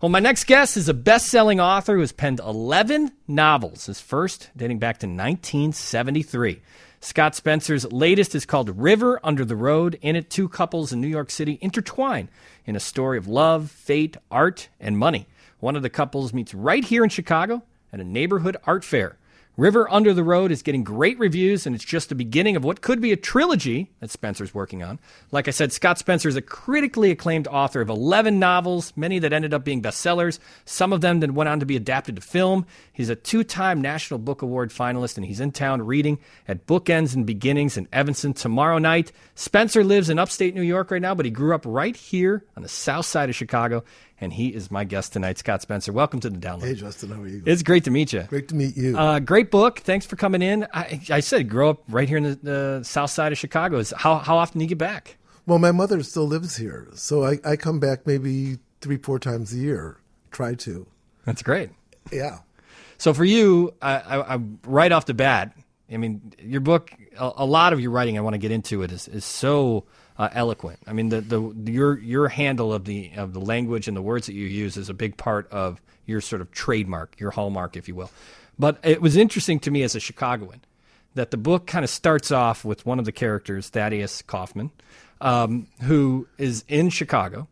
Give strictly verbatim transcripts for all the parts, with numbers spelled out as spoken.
Well, my next guest is a best-selling author who has penned eleven novels, his first dating back to nineteen seventy-three. Scott Spencer's latest is called River Under the Road. In it, two couples in New York City intertwine in a story of love, fate, art, and money. One of the couples meets right here in Chicago at a neighborhood art fair. River Under the Road is getting great reviews, and it's just the beginning of what could be a trilogy that Spencer's working on. Like I said, Scott Spencer is a critically acclaimed author of eleven novels, many that ended up being bestsellers, some of them that went on to be adapted to film. He's a two-time National Book Award finalist, and he's in town reading at Bookends and Beginnings in Evanston tomorrow night. Spencer lives in upstate New York right now, but he grew up right here on the south side of Chicago, and he is my guest tonight. Scott Spencer, welcome to the Download. Hey, Justin, how are you? It's great to meet you. Great to meet you. Uh, great book. Thanks for coming in. I, I said grow up right here in the, the south side of Chicago. Is how, how often do you get back? Well, my mother still lives here, so I, I come back maybe three, four times a year. Try to. That's great. Yeah. So for you, I, I, I right off the bat, I mean, your book, a, a lot of your writing, I want to get into it, is, is so uh, eloquent. I mean, the, the your your handle of the of the language and the words that you use is a big part of your sort of trademark, your hallmark, if you will. But it was interesting to me as a Chicagoan that the book kind of starts off with one of the characters, Thaddeus Kaufman, um, who is in Chicago,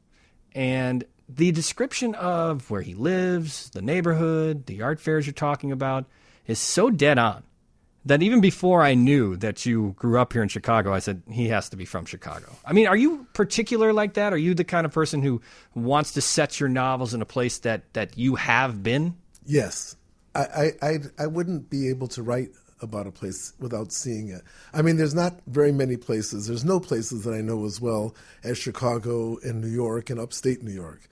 and the description of where he lives, the neighborhood, the art fairs you're talking about is so dead on that even before I knew that you grew up here in Chicago, I said, he has to be from Chicago. I mean, are you particular like that? Are you the kind of person who wants to set your novels in a place that, that you have been? Yes. I, I, I, I wouldn't be able to write about a place without seeing it. I mean, there's not very many places. There's no places that I know as well as Chicago and New York and upstate New York.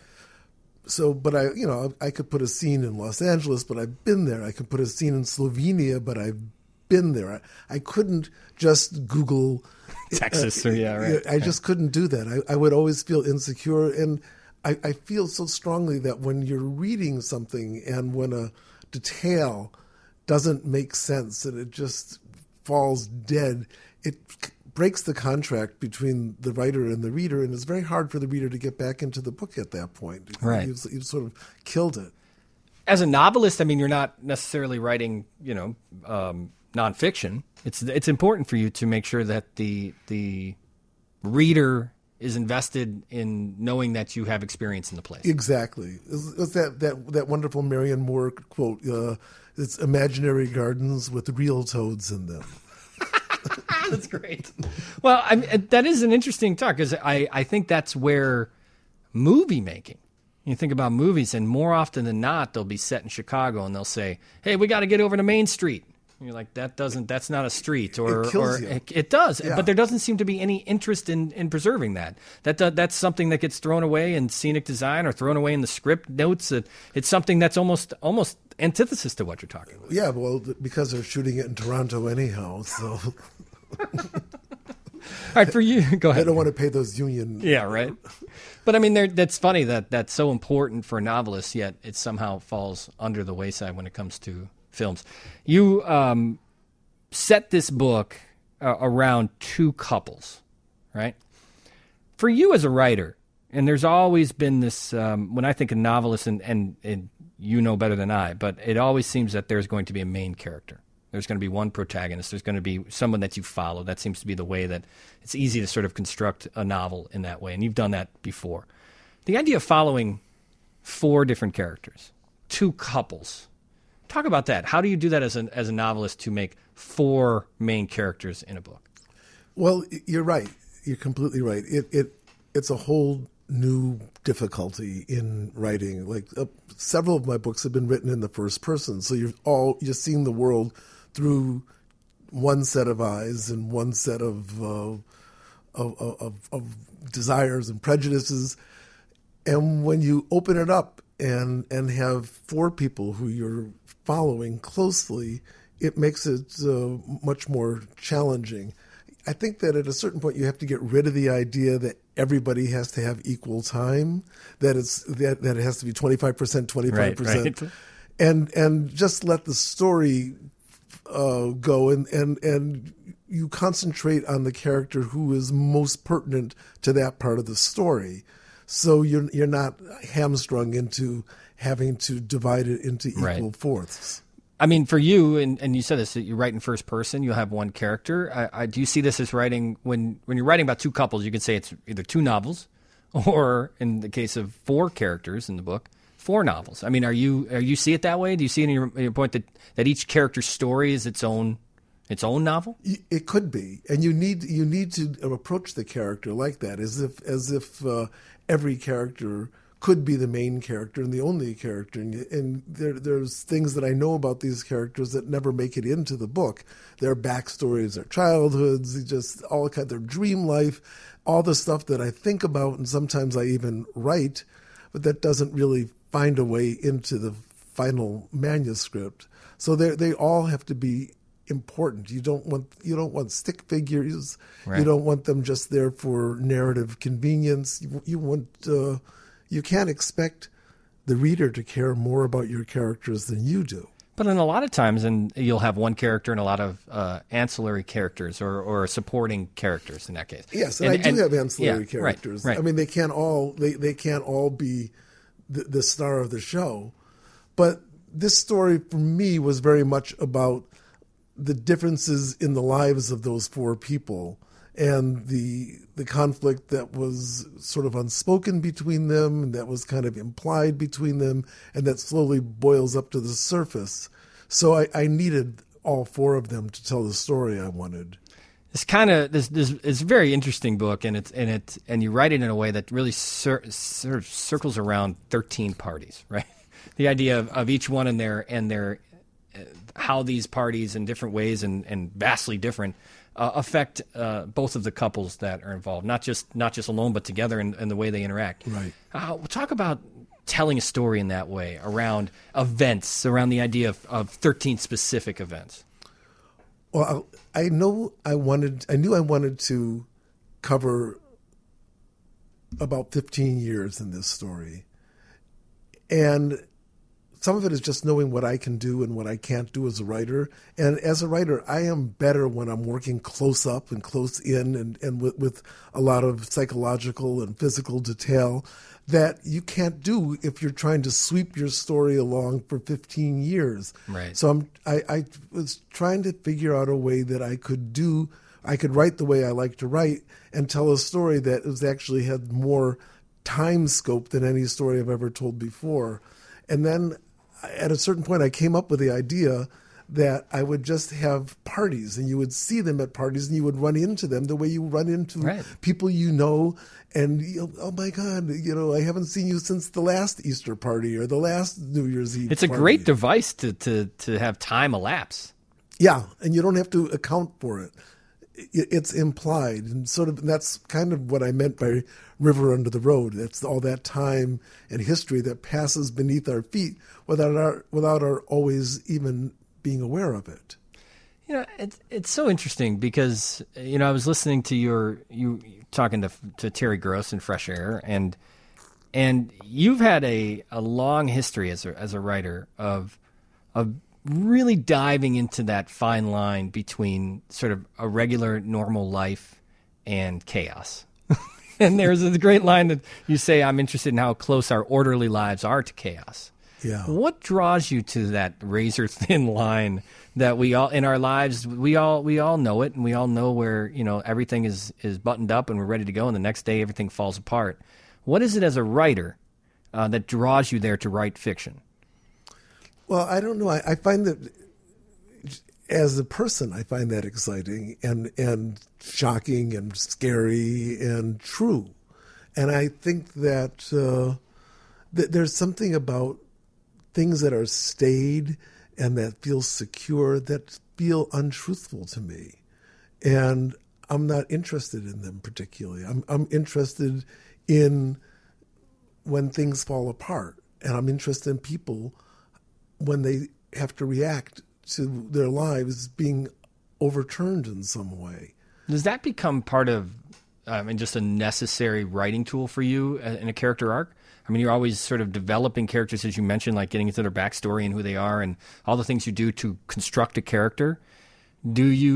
So, but I, you know, I could put a scene in Los Angeles, but I've been there. I could put a scene in Slovenia, but I've been there. I, I couldn't just Google Texas. Uh, or, yeah, right. I just couldn't do that. I, I would always feel insecure. And I, I feel so strongly that when you're reading something and when a detail doesn't make sense and it just falls dead, it breaks the contract between the writer and the reader, and it's very hard for the reader to get back into the book at that point. Right. You've, you've sort of killed it. As a novelist, I mean, you're not necessarily writing, you know, um, nonfiction. It's it's important for you to make sure that the the reader is invested in knowing that you have experience in the place. Exactly. It's, it's that, that, that wonderful Marianne Moore quote, uh, it's imaginary gardens with real toads in them. That's great. Well, I mean, that is an interesting talk because I, I think that's where movie making, you think about movies, and more often than not, they'll be set in Chicago and they'll say, hey, we got to get over to Main Street. And you're like, that doesn't, that's not a street, or it kills or you. It, it does, Yeah. but there doesn't seem to be any interest in, in preserving that. That that's something that gets thrown away in scenic design or thrown away in the script notes. It, it's something that's almost almost antithesis to what you're talking about. Yeah, well, because they're shooting it in Toronto anyhow, so All right, for you, go ahead. I don't want to pay those union. Yeah, right. But I mean, there, that's funny that that's so important for a novelist, yet it somehow falls under the wayside when it comes to films. You um, set this book uh, around two couples, right? For you as a writer, and there's always been this, um, when I think of novelists, and, and, and you know better than I, but it always seems that there's going to be a main character. There's going to be one protagonist. There's going to be someone that you follow. That seems to be the way that it's easy to sort of construct a novel in that way, and you've done that before. The idea of following four different characters, two couples, talk about that. How do you do that as, an, as a novelist to make four main characters in a book? Well, you're right. You're completely right. It it It's a whole new difficulty in writing. Like uh, several of my books have been written in the first person, so you're all you're seeing the world through one set of eyes and one set of uh, of, of, of desires and prejudices. And when you open it up and and have four people who you're following closely, it makes it uh, much more challenging. I think that at a certain point you have to get rid of the idea that everybody has to have equal time, that it's that, that it has to be twenty-five percent, twenty-five percent, right, right. and and just let the story uh, go, and, and, and you concentrate on the character who is most pertinent to that part of the story. So you're you're not hamstrung into having to divide it into equal Right. fourths. I mean, for you, and, and you said this, that you write in first person, you'll have one character. I, I, do you see this as writing, when, when you're writing about two couples, you could say it's either two novels, or in the case of four characters in the book, four novels. I mean, are you are you see it that way? Do you see it in your, in your point that, that each character's story is its own its own novel? It could be, and you need you need to approach the character like that, as if as if uh, every character could be the main character and the only character. And, and there, there's things that I know about these characters that never make it into the book. Their backstories, their childhoods, just all kind, their dream life, all the stuff that I think about, and sometimes I even write, but that doesn't really find a way into the final manuscript. So they they all have to be important. You don't want you don't want stick figures. Right. You don't want them just there for narrative convenience. You, you want uh, you can't expect the reader to care more about your characters than you do. But in a lot of times, and you'll have one character and a lot of uh, ancillary characters or, or supporting characters in that case. Yes, and, and I do and, have ancillary yeah, characters. Right, right. I mean, they can't all they, they can't all be the, the star of the show. But this story for me was very much about the differences in the lives of those four people and the the conflict that was sort of unspoken between them, and that was kind of implied between them, and that slowly boils up to the surface. So I, I needed all four of them to tell the story I wanted. It's kind of this this it's a very interesting book, and it's and it and you write it in a way that really cir- cir- circles around thirteen parties, right? The idea of, of each one in their and their uh, how these parties in different ways and, and vastly different uh, affect uh, both of the couples that are involved, not just not just alone, but together in, in the way they interact. Right. Uh, we'll talk about telling a story in that way around events, around the idea of, of thirteen specific events. Well, I know I wanted. I knew I wanted to cover about fifteen years in this story, and some of it is just knowing what I can do and what I can't do as a writer. And as a writer, I am better when I'm working close up and close in and, and with, with a lot of psychological and physical detail that you can't do if you're trying to sweep your story along for fifteen years. Right. So I'm, I, I was trying to figure out a way that I could do, I could write the way I like to write and tell a story that was actually had more time scope than any story I've ever told before. And then at a certain point, I came up with the idea that I would just have parties, and you would see them at parties, and you would run into them the way you run into Right. people you know, and you know, oh my God, you know, I haven't seen you since the last Easter party or the last New Year's Eve. It's a party. great device to, to, to have time elapse. Yeah, and you don't have to account for it. It's implied, and sort of and that's kind of what I meant by river under the road. That's all that time and history that passes beneath our feet without our without our always even being aware of it. You know, it's it's so interesting because you know I was listening to your you talking to to Terry Gross in Fresh Air, and and you've had a, a long history as a as a writer of of really diving into that fine line between sort of a regular normal life and chaos. And there's a great line that you say, I'm interested in how close our orderly lives are to chaos. Yeah. What draws you to that razor thin line that we all in our lives we all we all know it, and we all know where, you know, everything is is buttoned up and we're ready to go, and the next day everything falls apart. What is it as a writer uh, that draws you there to write fiction? Well, I don't know. I, I find that as a person, I find that exciting and and shocking and scary and true. And I think that, uh, that there's something about things that are staid and that feel secure that feel untruthful to me. And I'm not interested in them particularly. I'm I'm interested in when things fall apart. And I'm interested in people when they have to react to their lives being overturned in some way. Does that become part of, I mean, just a necessary writing tool for you in a character arc? I mean, you're always sort of developing characters, as you mentioned, like getting into their backstory and who they are and all the things you do to construct a character. Do you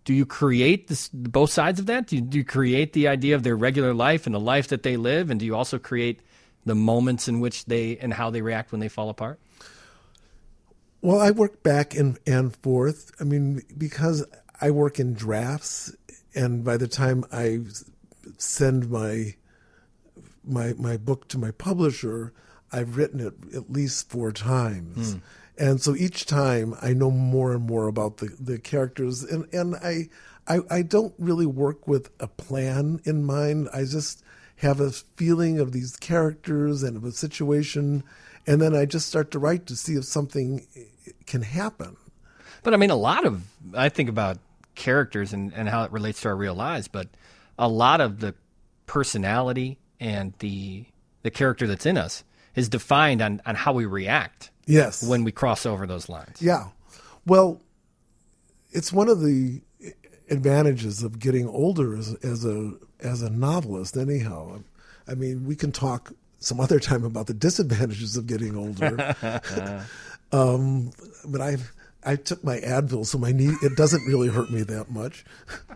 do you create this, both sides of that? Do you, do you create the idea of their regular life and the life that they live, and do you also create the moments in which they and how they react when they fall apart? Well, I work back and, and forth. I mean, because I work in drafts, and by the time I send my my my book to my publisher, I've written it at least four times. Mm. And so each time I know more and more about the, the characters. And, and I, I I don't really work with a plan in mind. I just have a feeling of these characters and of a situation, and then I just start to write to see if something can happen. But I mean, a lot of, I think about characters and, and how it relates to our real lives, but a lot of the personality and the the character that's in us is defined on, on how we react. Yes. When we cross over those lines. Yeah. Well, it's one of the advantages of getting older as, as a as a novelist anyhow. I mean, we can talk some other time about the disadvantages of getting older. um, but I I took my Advil, so my knee, it doesn't really hurt me that much.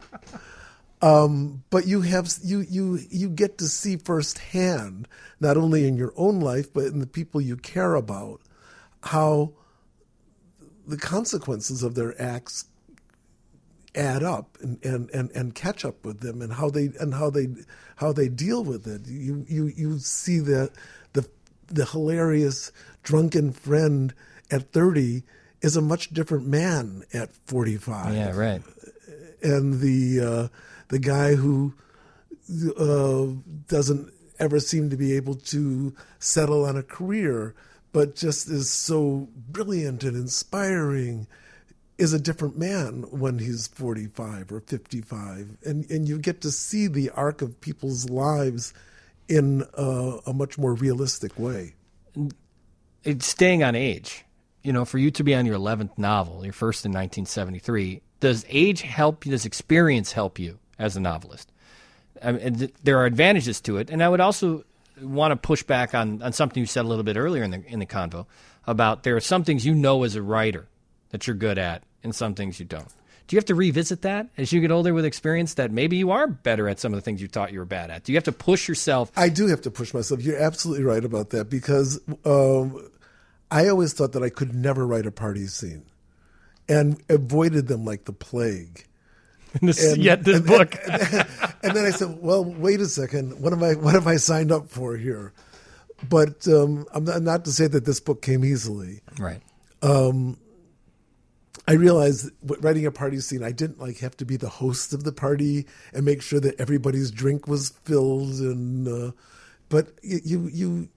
Um, but you have you you you get to see firsthand, not only in your own life but in the people you care about, how the consequences of their acts add up and, and, and, and catch up with them, and how they and how they how they deal with it. You you you see the the the hilarious drunken friend at thirty is a much different man at forty-five. Yeah, right. And the uh, the guy who uh, doesn't ever seem to be able to settle on a career, but just is so brilliant and inspiring, is a different man when he's forty-five or fifty-five. And and you get to see the arc of people's lives in a, a much more realistic way. It's staying on age. You know, for you to be on your eleventh novel, your first in nineteen seventy-three, does age help you? Does experience help you as a novelist? I mean, there are advantages to it. And I would also want to push back on, on something you said a little bit earlier in the in the convo about there are some things you know as a writer that you're good at and some things you don't. Do you have to revisit that as you get older with experience, that maybe you are better at some of the things you thought you were bad at? Do you have to push yourself? I do have to push myself. You're absolutely right about that, because um, I always thought that I could never write a party scene and avoided them like the plague. This, and, yet this and, book. And, and, and then I said, well, wait a second. What am I, what have I signed up for here? But um, I'm not, not to say that this book came easily. Right. Um, I realized writing a party scene, I didn't like have to be the host of the party and make sure that everybody's drink was filled. And uh, but you you,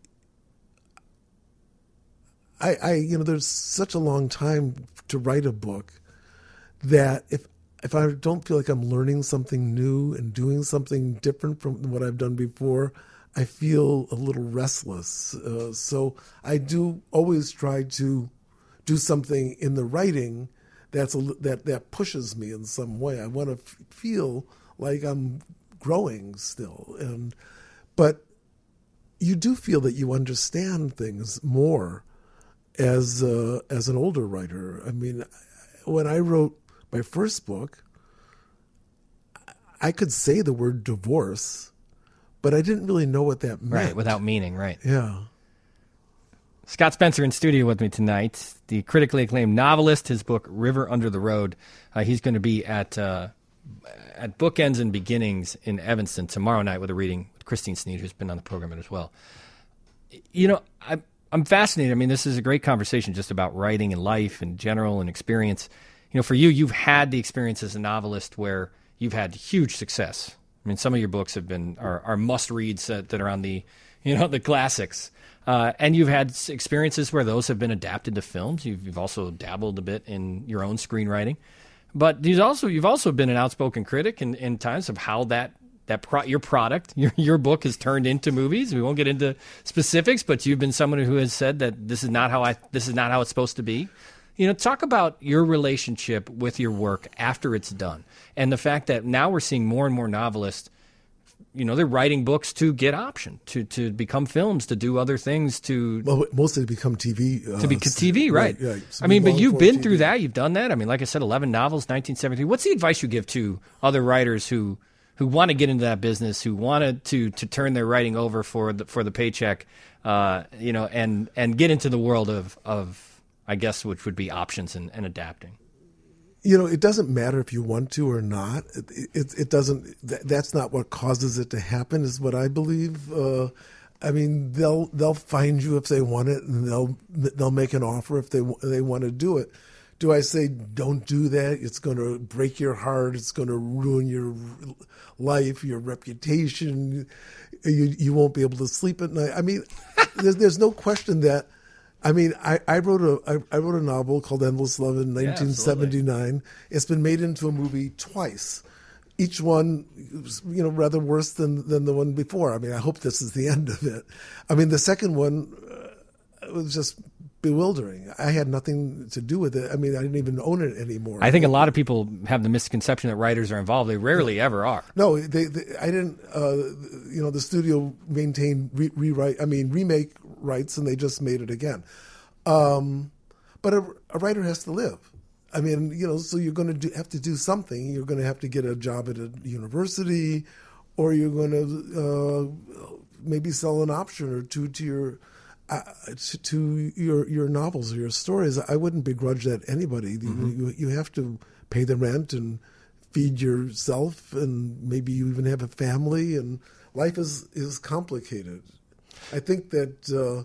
I, I you know, there's such a long time to write a book that if if I don't feel like I'm learning something new and doing something different from what I've done before, I feel a little restless. Uh, so I do always try to do something in the writing that's a, that that pushes me in some way. I want to f- feel like I'm growing still, and but you do feel that you understand things more as uh, as an older writer. I mean, when I wrote my first book, I could say the word divorce, but I didn't really know what that meant. Right, without meaning, right. Yeah. Scott Spencer in studio with me tonight, the critically acclaimed novelist. His book, River Under the Road. Uh, he's going to be at uh, at Bookends and Beginnings in Evanston tomorrow night with a reading with Christine Sneed, who's been on the program as well. You know, I'm, I'm fascinated. I mean, this is a great conversation just about writing and life in general and experience. You know, for you, you've had the experience as a novelist where you've had huge success. I mean, some of your books have been are, are must-reads that, that are on the, you know, the classics. Uh, and you've had experiences where those have been adapted to films. You've, you've also dabbled a bit in your own screenwriting. But these also you've also been an outspoken critic in, in times of how that that pro, your product, your your book has turned into movies. We won't get into specifics, but you've been someone who has said that this is not how I this is not how it's supposed to be. You know, talk about your relationship with your work after it's done, and the fact that now we're seeing more and more novelists you know, they're writing books to get optioned, to, to become films, to do other things, to well, mostly to become T V. Uh, to be T V, right? right, right. So I mean, but you've been T V. through that. You've done that. I mean, like I said, eleven novels, nineteen seventy-three. What's the advice you give to other writers who who want to get into that business, who wanted to to turn their writing over for the for the paycheck, uh, you know, and and get into the world of of I guess which would be options and, and adapting? You know, it doesn't matter if you want to or not. It, it, it doesn't. That's not what causes it to happen, is what I believe. Uh, I mean, they'll they'll find you if they want it, and they'll they'll make an offer if they they want to do it. Do I say don't do that? It's going to break your heart. It's going to ruin your life, your reputation. You you won't be able to sleep at night. I mean, there's there's no question that. I mean, I, I wrote a I, I wrote a novel called Endless Love in nineteen seventy-nine. Yeah, it's been made into a movie twice. Each one, you know, rather worse than, than the one before. I mean, I hope this is the end of it. I mean, the second one uh, was just bewildering. I had nothing to do with it. I mean, I didn't even own it anymore. I think a lot of people have the misconception that writers are involved. They rarely yeah. ever are. No, they, they I didn't. Uh, you know, the studio maintained re- rewrite. I mean, remake rights, and they just made it again. Um, but a, a writer has to live. I mean, you know, so you're going to do, have to do something. You're going to have to get a job at a university, or you're going to uh, maybe sell an option or two to your uh, to, to your your novels or your stories. I wouldn't begrudge that anybody. Mm-hmm. You you have to pay the rent and feed yourself, and maybe you even have a family. And life is is complicated. I think that uh,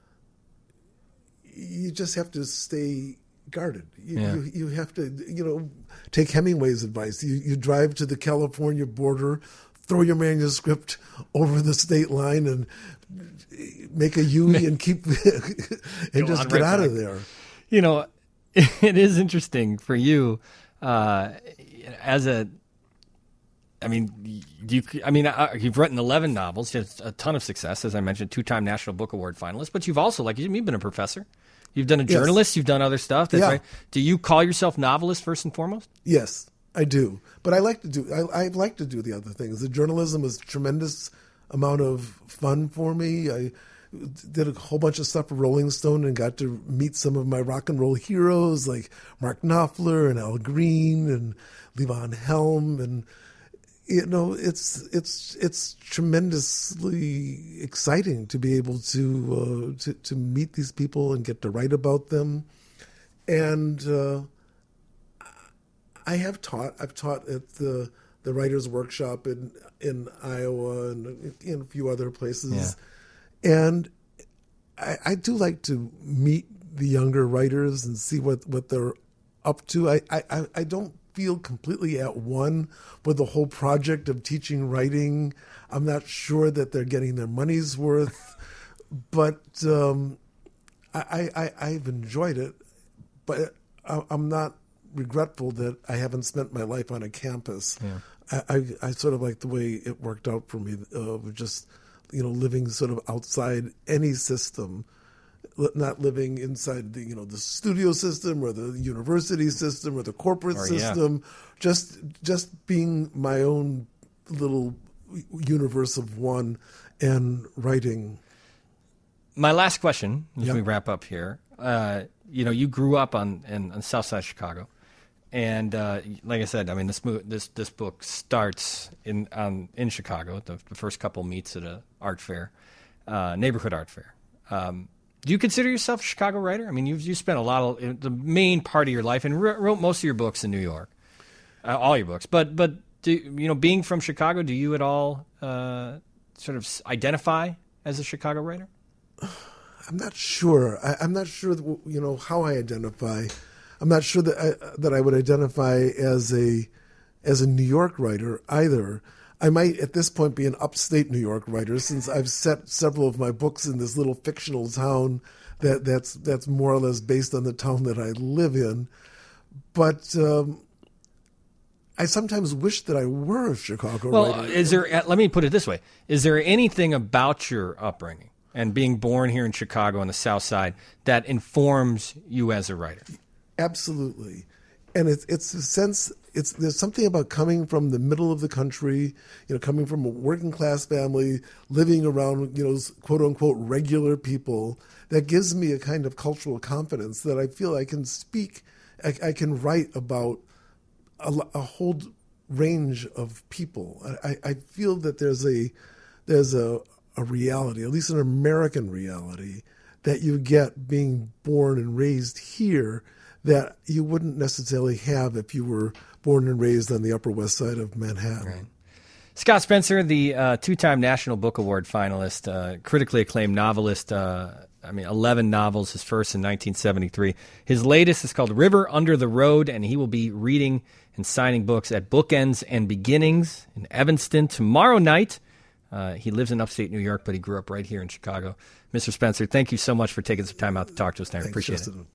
you just have to stay guarded. You, yeah. you you have to, you know, take Hemingway's advice. You you drive to the California border, throw your manuscript over the state line, and make a U and keep and just get right out back. of there. You know, it is interesting for you uh, as a. I mean, you. I mean, you've written eleven novels. You have a ton of success, as I mentioned, two-time National Book Award finalist. But you've also, like you've been a professor. You've done a journalist. Yes. You've done other stuff. That's yeah. right. Do you call yourself novelist first and foremost? Yes, I do. But I like to do. I, I like to do the other things. The journalism is a tremendous amount of fun for me. I did a whole bunch of stuff for Rolling Stone and got to meet some of my rock and roll heroes like Mark Knopfler and Al Green and Levon Helm, and you know, it's it's it's tremendously exciting to be able to uh, to to meet these people and get to write about them. And uh, I have taught. I've taught at the the Writers' Workshop in in Iowa and in a few other places. Yeah. And I, I do like to meet the younger writers and see what, what they're up to. I, I, I don't feel completely at one with the whole project of teaching writing. I'm not sure that they're getting their money's worth, but um, I, I, I've enjoyed it. But I, I'm not regretful that I haven't spent my life on a campus. Yeah. I, I, I sort of like the way it worked out for me, uh, just you know, living sort of outside any system. Not living inside the you know the studio system or the university system or the corporate or, system, yeah. just just being my own little universe of one and writing. My last question as yep. we wrap up here. Uh, you know, you grew up on in, on the South Side of Chicago, and uh, like I said, I mean this this this book starts in um, in Chicago. The, the first couple meets at a art fair, uh, neighborhood art fair. Um, Do you consider yourself a Chicago writer? I mean, you've you spent a lot of the main part of your life and wrote most of your books in New York, uh, all your books. But but do, you know, being from Chicago, do you at all uh, sort of identify as a Chicago writer? I'm not sure. I, I'm not sure. That, you know how I identify. I'm not sure that I, that I would identify as a as a New York writer either. I might, at this point, be an upstate New York writer, since I've set several of my books in this little fictional town that, that's that's more or less based on the town that I live in. But um, I sometimes wish that I were a Chicago well, writer. Well, is there? Let me put it this way: is there anything about your upbringing and being born here in Chicago on the South Side that informs you as a writer? Absolutely. and it's it's a sense. It's there's something about coming from the middle of the country, you know, coming from a working class family, living around, you know, quote unquote regular people, that gives me a kind of cultural confidence that I feel I can speak, I, I can write about a, a whole range of people. I, I feel that there's a there's a, a reality, at least an American reality, that you get being born and raised here that you wouldn't necessarily have if you were born and raised on the Upper West Side of Manhattan. Right. Scott Spencer, the uh, two-time National Book Award finalist, uh, critically acclaimed novelist, uh, I mean, eleven novels, his first in nineteen seventy-three. His latest is called River Under the Road, and he will be reading and signing books at Bookends and Beginnings in Evanston tomorrow night. Uh, he lives in upstate New York, but he grew up right here in Chicago. Mister Spencer, thank you so much for taking some time out to talk to us tonight. I appreciate it.